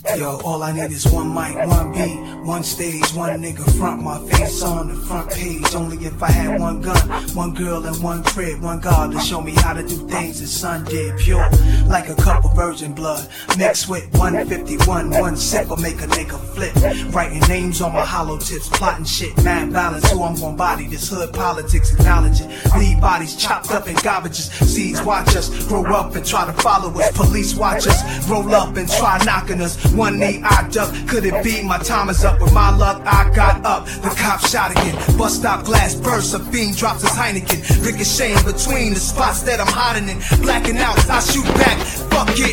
Yo, all I need is one mic, one beat, one stage, one nigga front my face on the front page. Only if I had one gun, one girl and one crib, one God to show me how to do things the sun did. Pure, like a cup of virgin blood, mixed with 151, one sip will make a nigga flip. Writing names on my hollow tips, plotting shit, mad balance. Who I'm gon' body, this hood politics, acknowledge it. Leave bodies chopped up in garbages. Seeds watch us grow up and try to follow us. Police watch us roll up and try knocking us. One knee I duck, could it be my time is up? With my luck I got up, the cop shot again. Bus stop glass bursts, a fiend drops his Heineken. Ricocheting between the spots that I'm hiding in. Blacking out, I shoot back, fuck it.